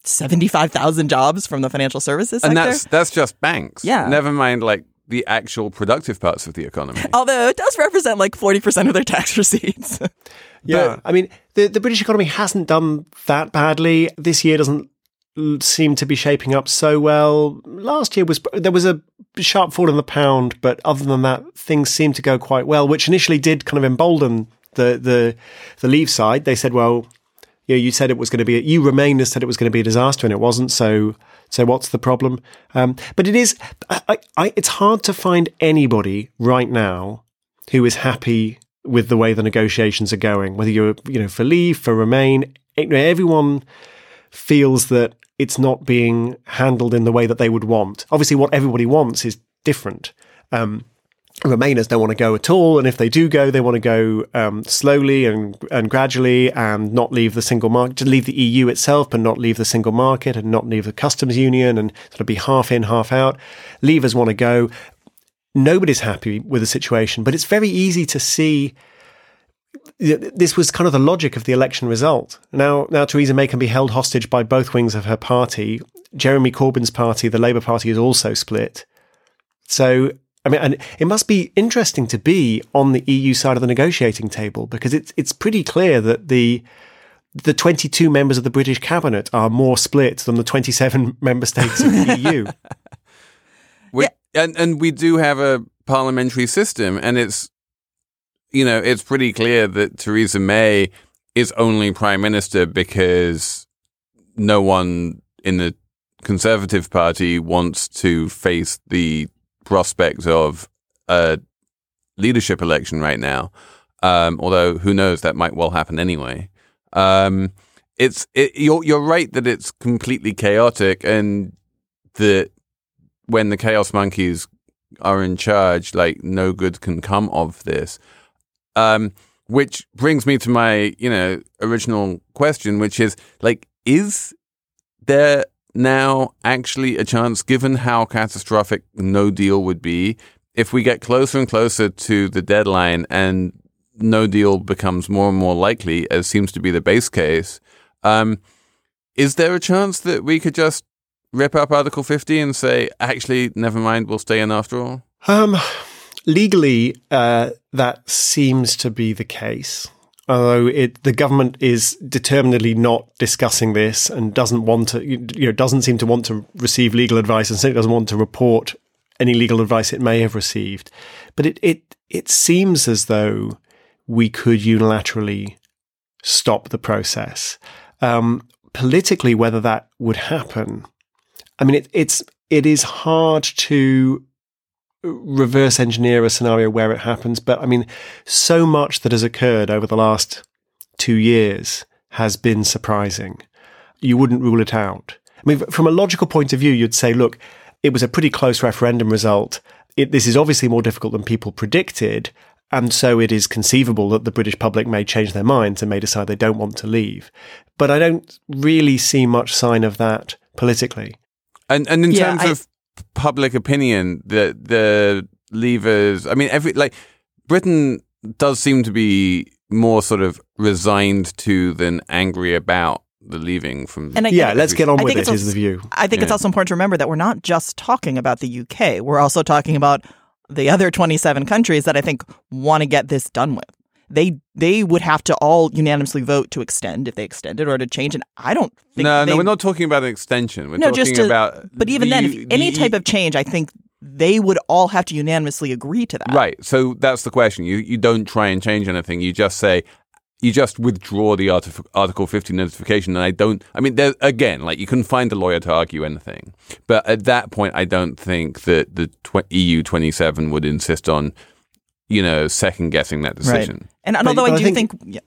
seventy-five thousand jobs from the financial services sector. And that's that's just banks. Yeah. Never mind like the actual productive parts of the economy. Although it does represent like forty percent of their tax receipts. Yeah, I mean, the, the British economy hasn't done that badly. This year doesn't l- seem to be shaping up so well. Last year was there was a sharp fall in the pound, but other than that, things seem to go quite well, which initially did kind of embolden the the the Leave side. They said, well, you know, you said it was going to be, you Remainers said it was going to be a disaster, and it wasn't. So, so what's the problem? Um, but it is, I, I, it's hard to find anybody right now who is happy with the way the negotiations are going. Whether you're, you know, for Leave, for Remain, everyone feels that it's not being handled in the way that they would want. Obviously, what everybody wants is different. Um, Remainers don't want to go at all, and if they do go, they want to go um, slowly and and gradually, and not leave the single market, to leave the E U itself, but not leave the single market, and not leave the customs union, and sort of be half in, half out. Leavers want to go. Nobody's happy with the situation, but it's very easy to see. This was kind of the logic of the election result. Now, now Theresa May can be held hostage by both wings of her party. Jeremy Corbyn's party, the Labour Party, is also split. So, I mean, and it must be interesting to be on the E U side of the negotiating table, because it's it's pretty clear that the the twenty-two members of the British cabinet are more split than the twenty-seven member states of the E U. We, yeah. and, and we do have a parliamentary system, and it's, you know, it's pretty clear that Theresa May is only prime minister because no one in the Conservative Party wants to face the prospect of a leadership election right now. Um, although who knows, that might well happen anyway. Um, it's it, you're you're right that it's completely chaotic, and that when the chaos monkeys are in charge, like, no good can come of this. Um, which brings me to my, you know, original question, which is, like, is there now actually a chance, given how catastrophic no deal would be, if we get closer and closer to the deadline and no deal becomes more and more likely, as seems to be the base case, um, is there a chance that we could just rip up Article fifty and say, actually, never mind, we'll stay in after all? Um, legally, uh, that seems to be the case. Although it, the government is determinedly not discussing this and doesn't want to, you know, doesn't seem to want to receive legal advice, and certainly doesn't want to report any legal advice it may have received. But it it it seems as though we could unilaterally stop the process. Um, politically, whether that would happen, I mean, it, it's it is hard to reverse engineer a scenario where it happens, but I mean, so much that has occurred over the last two years has been surprising. You wouldn't rule it out. I mean, from a logical point of view, you'd say, look, it was a pretty close referendum result. It, this is obviously more difficult than people predicted, and so it is conceivable that the British public may change their minds and may decide they don't want to leave. But I don't really see much sign of that politically. And and in Yeah, terms I- of public opinion, the the Leavers, I mean, every like Britain does seem to be more sort of resigned to than angry about the leaving from. And I- Yeah, let's get on I with think it, it's is also- the view. I think it's Yeah. also important to remember that we're not just talking about the U K. We're also talking about the other twenty-seven countries that I think want to get this done with. They they would have to all unanimously vote to extend if they extend it, or to change it. I don't think no, they, no, we're not talking about an extension. We're no, talking just to, about. But even the, then, if the, any type of change, I think they would all have to unanimously agree to that. Right. So that's the question. You you don't try and change anything. You just say, you just withdraw the Artif- Article fifty notification. And I don't, I mean, there, again, like, you can find a lawyer to argue anything. But at that point, I don't think that the tw- E U twenty-seven would insist on, you know, second guessing that decision. Right. And, and But- although but I I do think- think, yeah,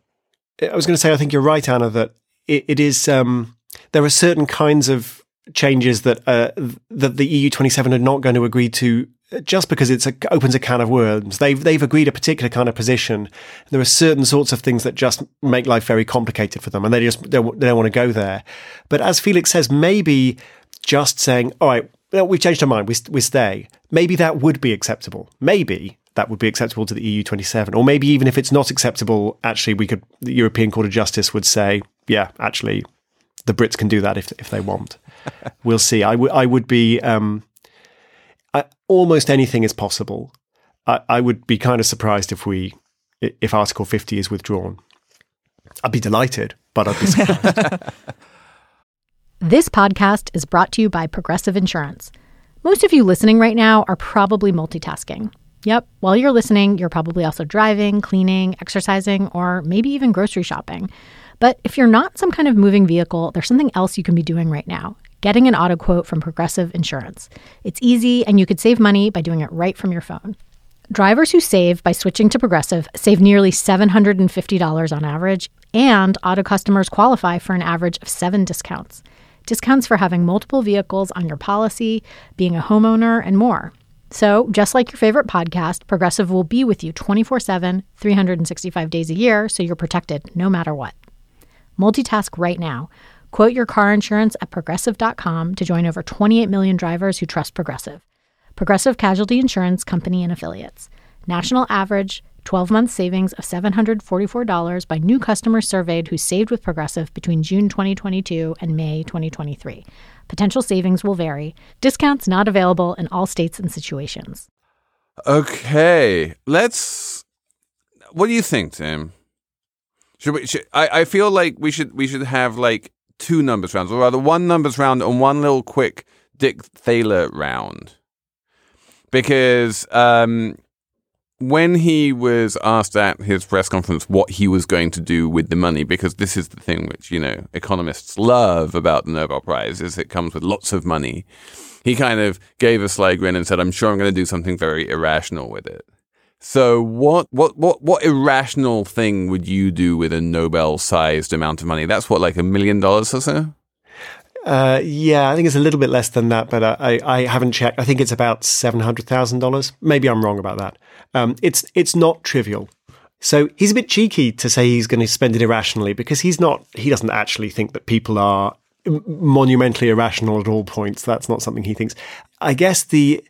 I was going to say, I think you're right, Anna, that it, it is, um, there are certain kinds of changes that uh, that the E U twenty-seven are not going to agree to just because it opens a can of worms. They've, they've agreed a particular kind of position. There are certain sorts of things that just make life very complicated for them, and they just they don't, they don't want to go there. But as Felix says, maybe just saying, all right, well, we've changed our mind, we, we stay, maybe that would be acceptable. Maybe that would be acceptable to the E U twenty-seven. Or maybe even if it's not acceptable, actually, we could, the European Court of Justice would say, yeah, actually, the Brits can do that if if they want. We'll see. I, w- I would be um, I, almost anything is possible. I, I would be kind of surprised if we if Article fifty is withdrawn. I'd be delighted, but I'd be surprised. This podcast is brought to you by Progressive Insurance. Most of you listening right now are probably multitasking. Yep, while you're listening, you're probably also driving, cleaning, exercising, or maybe even grocery shopping. But if you're not some kind of moving vehicle, there's something else you can be doing right now. Getting an auto quote from Progressive Insurance. It's easy, and you could save money by doing it right from your phone. Drivers who save by switching to Progressive save nearly seven hundred fifty dollars on average, and auto customers qualify for an average of seven discounts. Discounts for having multiple vehicles on your policy, being a homeowner, and more. So, just like your favorite podcast, Progressive will be with you twenty-four seven, three hundred sixty-five days a year, so you're protected no matter what. Multitask right now. Quote your car insurance at Progressive dot com to join over twenty-eight million drivers who trust Progressive. Progressive Casualty Insurance Company and Affiliates. National average twelve-month savings of seven hundred forty-four dollars by new customers surveyed who saved with Progressive between June twenty twenty-two and May twenty twenty-three. Potential savings will vary. Discounts not available in all states and situations. Okay, let's... What do you think, Tim? Should we? Should, I, I feel like we should we should have like two numbers rounds, or rather one numbers round and one little quick Dick Thaler round. Because um, when he was asked at his press conference what he was going to do with the money, because this is the thing which, you know, economists love about the Nobel Prize, is it comes with lots of money. He kind of gave a sly grin and said, I'm sure I'm going to do something very irrational with it. So what, what, what, what irrational thing would you do with a Nobel-sized amount of money? That's what, like a million dollars or so? Uh, yeah, I think it's a little bit less than that, but I, I haven't checked. I think it's about seven hundred thousand dollars. Maybe I'm wrong about that. Um, it's it's not trivial. So he's a bit cheeky to say he's going to spend it irrationally, because he's not. He doesn't actually think that people are monumentally irrational at all points. That's not something he thinks. I guess the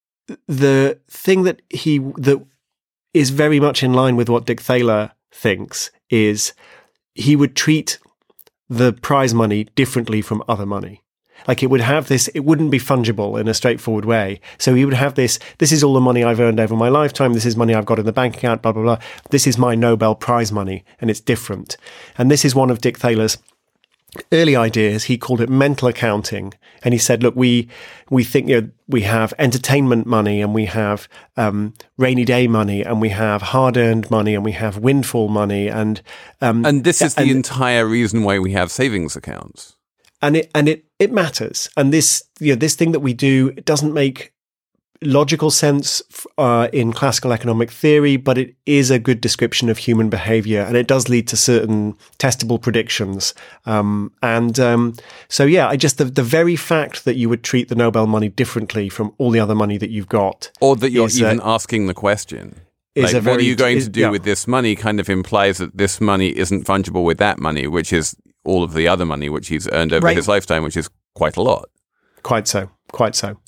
the thing that he that is very much in line with what Dick Thaler thinks is he would treat the prize money differently from other money. Like it would have this, it wouldn't be fungible in a straightforward way. So he would have this, this is all the money I've earned over my lifetime. This is money I've got in the bank account, blah, blah, blah. This is my Nobel Prize money, and it's different. And this is one of Dick Thaler's early ideas. He called it mental accounting. And he said, look, we, we think, you know, we have entertainment money, and we have um, rainy day money, and we have hard-earned money, and we have windfall money. And um, and this is and, the entire reason why we have savings accounts. And it and it, it matters. And this, you know, this thing that we do, it doesn't make logical sense uh, in classical economic theory, but it is a good description of human behavior, and it does lead to certain testable predictions. Um, and um, so, yeah, I just the, the very fact that you would treat the Nobel money differently from all the other money that you've got, or that you're is, even uh, asking the question, is like, a very, what are you going is, to do yeah. with this money? Kind of implies that this money isn't fungible with that money, which is all of the other money which he's earned over right. his lifetime, which is quite a lot. Quite so. Quite so.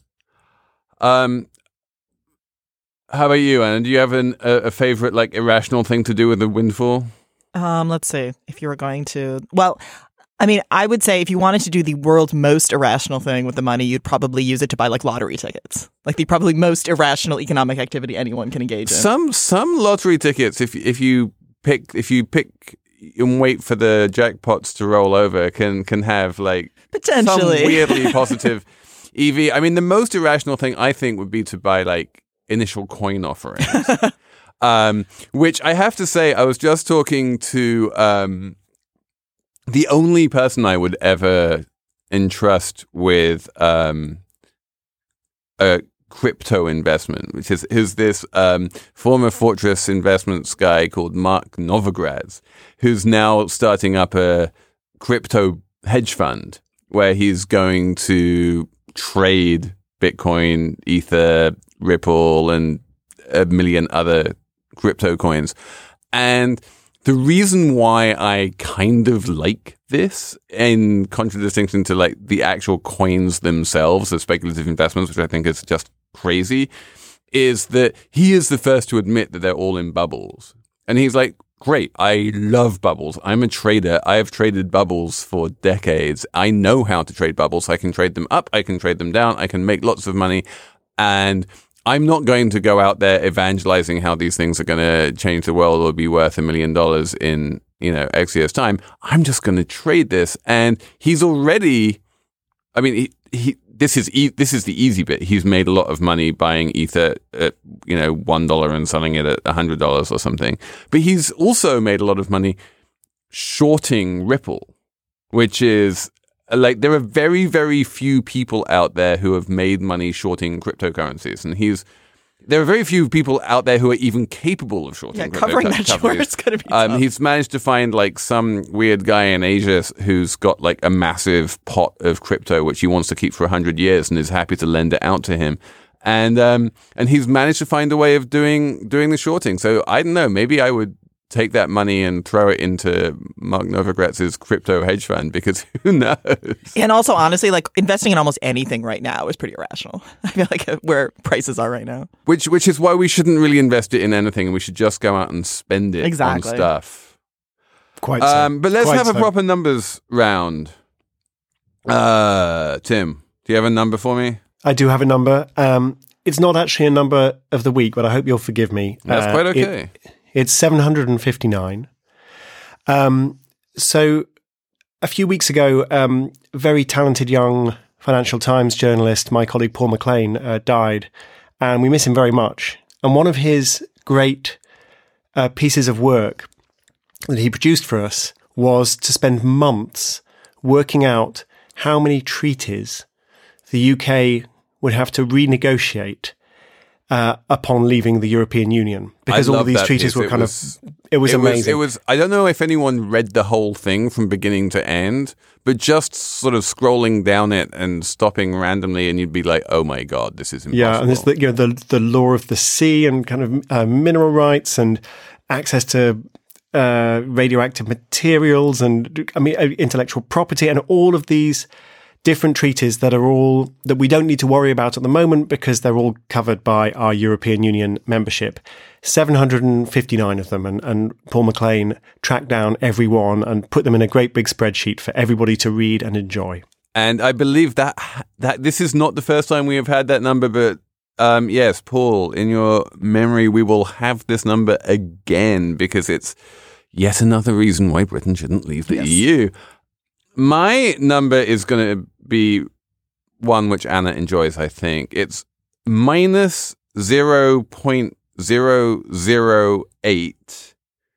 Um, how about you, Anna? Do you have an, a, a favorite, like, irrational thing to do with the windfall? Um, let's see. If you were going to, well, I mean, I would say if you wanted to do the world's most irrational thing with the money, you'd probably use it to buy like lottery tickets, like the probably most irrational economic activity anyone can engage in. Some some lottery tickets, if if you pick if you pick and wait for the jackpots to roll over, can can have like potentially some weirdly positive E V. I mean, the most irrational thing I think would be to buy like initial coin offerings, um, which I have to say, I was just talking to um, the only person I would ever entrust with um, a crypto investment, which is, is this um, former Fortress Investments guy called Mark Novogratz, who's now starting up a crypto hedge fund where he's going to trade Bitcoin, Ether, Ripple, and a million other crypto coins. And the reason why I kind of like this, in contradistinction to like the actual coins themselves, the speculative investments, which I think is just crazy, is that he is the first to admit that they're all in bubbles. And he's like, great. I love bubbles. I'm a trader. I have traded bubbles for decades. I know how to trade bubbles. I can trade them up. I can trade them down. I can make lots of money. And I'm not going to go out there evangelizing how these things are going to change the world or be worth a million dollars in, you know, X years time. I'm just going to trade this. And he's already, I mean, he, he this is e- this is the easy bit. He's made a lot of money buying Ether at, you know, one dollar and selling it at one hundred dollars or something. But he's also made a lot of money shorting Ripple, which is like, there are very, very few people out there who have made money shorting cryptocurrencies. And he's, there are very few people out there who are even capable of shorting yeah, cryptocurrencies. Covering that short is going to be tough. Um, he's managed to find like some weird guy in Asia who's got like a massive pot of crypto, which he wants to keep for one hundred years and is happy to lend it out to him. And um, and he's managed to find a way of doing doing the shorting. So I don't know, maybe I would take that money and throw it into Mark Novogratz's crypto hedge fund, because who knows? And also, honestly, like investing in almost anything right now is pretty irrational. I feel like where prices are right now. Which which is why we shouldn't really invest it in anything, and we should just go out and spend it exactly. on stuff. Quite um, so. But let's Quite have so. a proper numbers round. Uh, Tim, do you have a number for me? I do have a number. Um, it's not actually a number of the week, but I hope you'll forgive me. That's uh, quite okay. It, It's seven hundred fifty-nine. Um, so a few weeks ago, um, very talented young Financial Times journalist, my colleague Paul McLean, uh, died, and we miss him very much. And one of his great uh, pieces of work that he produced for us was to spend months working out how many treaties the U K would have to renegotiate Uh, upon leaving the European Union, because I all of these that treaties piece. were it kind was, of, it was it amazing. Was, it was, I don't know if anyone read the whole thing from beginning to end, but just sort of scrolling down it and stopping randomly, and you'd be like, oh my God, this is impossible. Yeah, and there's the, you know, the, the law of the sea and kind of uh, mineral rights and access to uh, radioactive materials and, I mean, uh, intellectual property and all of these different treaties that are all, that we don't need to worry about at the moment because they're all covered by our European Union membership. seven hundred fifty-nine of them, and, and Paul McLean tracked down every one and put them in a great big spreadsheet for everybody to read and enjoy. And I believe that that this is not the first time we have had that number, but um, yes, Paul, in your memory, we will have this number again, because it's yet another reason why Britain shouldn't leave the yes. E U. My number is going to be one which Anna enjoys, I think. It's minus zero point zero zero eight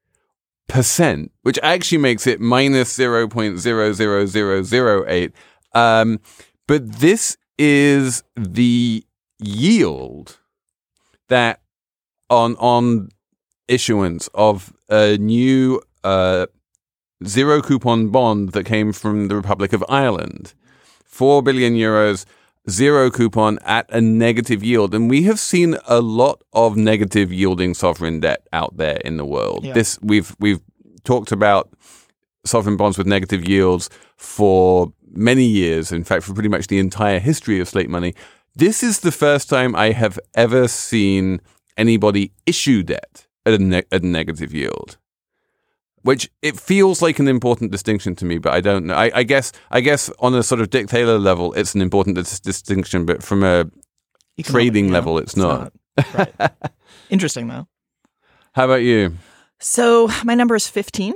percent, which actually makes it minus zero point zero zero zero zero eight. Um, but this is the yield that on on issuance of a new uh zero coupon bond that came from the Republic of Ireland. Four billion euros, zero coupon at a negative yield. And we have seen a lot of negative yielding sovereign debt out there in the world. Yeah. This we've we've talked about sovereign bonds with negative yields for many years. In fact, for pretty much the entire history of slate money. This is the first time I have ever seen anybody issue debt at a, ne- at a negative yield. Which it feels like an important distinction to me, but I don't know. I, I guess I guess on a sort of Dick Taylor level, it's an important dis- distinction, but from a Economic, trading yeah, level, it's, it's not. not. Right. Interesting, though. How about you? So my number is fifteen.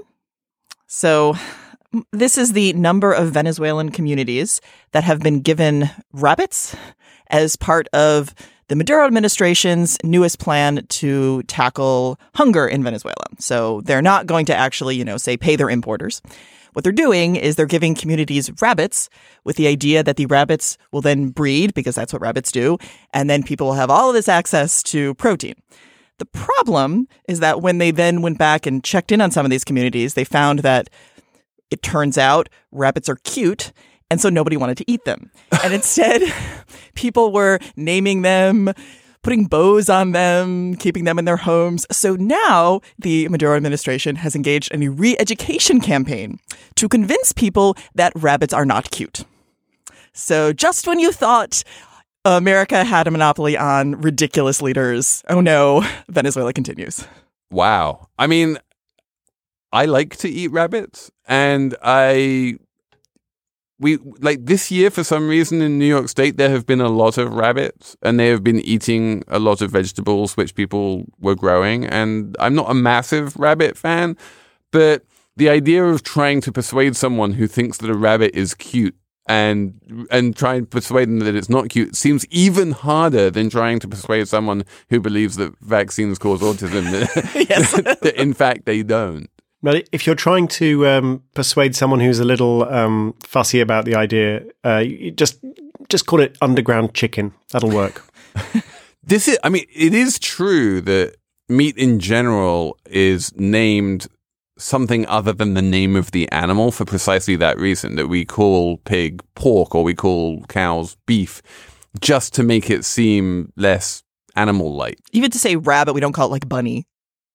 So this is the number of Venezuelan communities that have been given rabbits as part of the Maduro administration's newest plan to tackle hunger in Venezuela. So they're not going to actually, you know, say pay their importers. What they're doing is they're giving communities rabbits with the idea that the rabbits will then breed, because that's what rabbits do, and then people will have all of this access to protein. The problem is that when they then went back and checked in on some of these communities, they found that it turns out rabbits are cute, and so nobody wanted to eat them. And instead, people were naming them, putting bows on them, keeping them in their homes. So now the Maduro administration has engaged in a re-education campaign to convince people that rabbits are not cute. So just when you thought America had a monopoly on ridiculous leaders, oh no, Venezuela continues. Wow. I mean, I like to eat rabbits, and I we like this year for some reason in New York State there have been a lot of rabbits, and they have been eating a lot of vegetables which people were growing. And I'm not a massive rabbit fan, but the idea of trying to persuade someone who thinks that a rabbit is cute and and try and persuade them that it's not cute seems even harder than trying to persuade someone who believes that vaccines cause autism that, Yes. that in fact they don't. But if you're trying to um, persuade someone who's a little um, fussy about the idea, uh, you just just call it underground chicken. That'll work. This is, I mean, it is true that meat in general is named something other than the name of the animal for precisely that reason, that we call pig pork or we call cows beef, just to make it seem less animal-like. Even to say rabbit, we don't call it like bunny.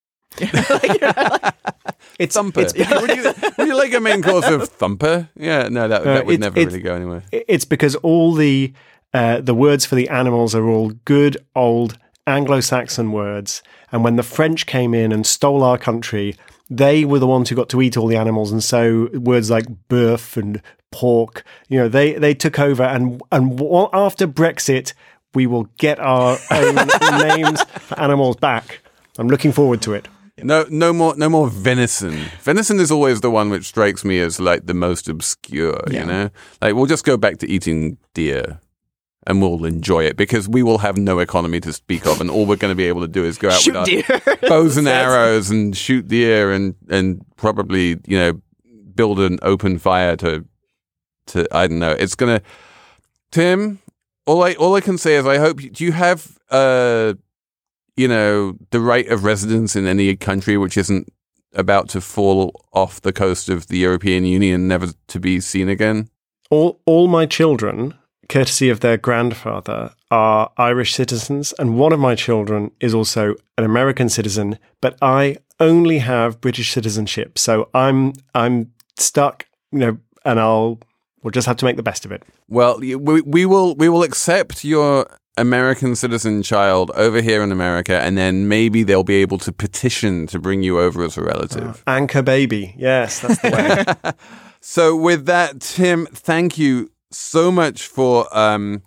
like, It's Thumper. It's, would, you, would you like a main course of Thumper? Yeah, no, that, Uh, that would it's- never it's- really go anywhere. it's because all the uh, the words for the animals are all good old Anglo-Saxon words, and when the French came in and stole our country, they were the ones who got to eat all the animals, and so words like bœuf and pork, you know, they they took over, and and w- after Brexit, we will get our own names for animals back. I'm looking forward to it. No, no more, no more venison. Venison is always the one which strikes me as like the most obscure. Yeah. You know, like we'll just go back to eating deer, and we'll enjoy it because we will have no economy to speak of, and all we're going to be able to do is go out shoot with our deer. bows and arrows and shoot deer, and and probably you know build an open fire to to I don't know. It's gonna Tim. All I all I can say is I hope. Do you have uh you know the right of residence in any country which isn't about to fall off the coast of the European Union, never to be seen again? All all my children, courtesy of their grandfather, are Irish citizens, and one of my children is also an American citizen, but I only have British citizenship. So I'm I'm stuck, you know, and I'll we'll just have to make the best of it. Well, we we will we will accept your American citizen child over here in America, and then maybe they'll be able to petition to bring you over as a relative. Anchor baby. Yes, that's the way. So with that, Tim, thank you so much for um,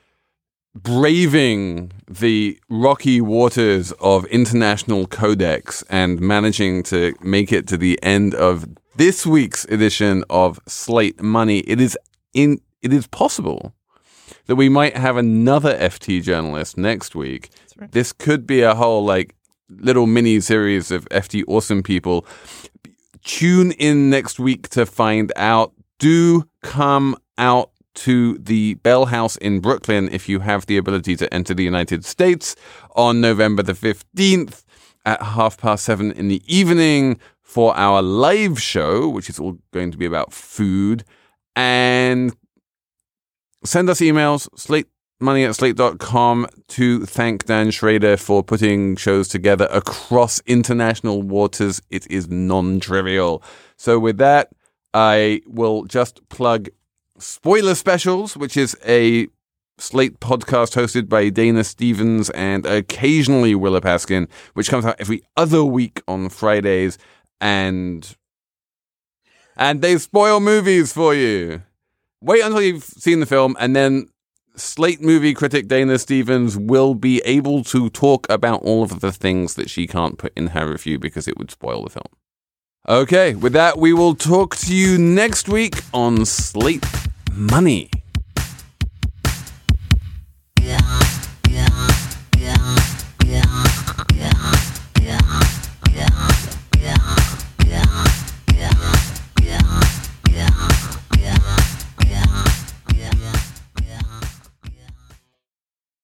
braving the rocky waters of international codex and managing to make it to the end of this week's edition of Slate Money. It is in it is possible that we might have another F T journalist next week. Right. This could be a whole like little mini series of F T awesome people. Tune in next week to find out. Do come out to the Bell House in Brooklyn if you have the ability to enter the United States on November the fifteenth at half past seven in the evening for our live show, which is all going to be about food. And send us emails, slate money at slate dot com, to thank Dan Schrader for putting shows together across international waters. It is non-trivial. So with that, I will just plug Spoiler Specials, which is a Slate podcast hosted by Dana Stevens and occasionally Willa Paskin, which comes out every other week on Fridays, and and they spoil movies for you. Wait until you've seen the film, and then Slate movie critic Dana Stevens will be able to talk about all of the things that she can't put in her review because it would spoil the film. Okay, with that, we will talk to you next week on Slate Money.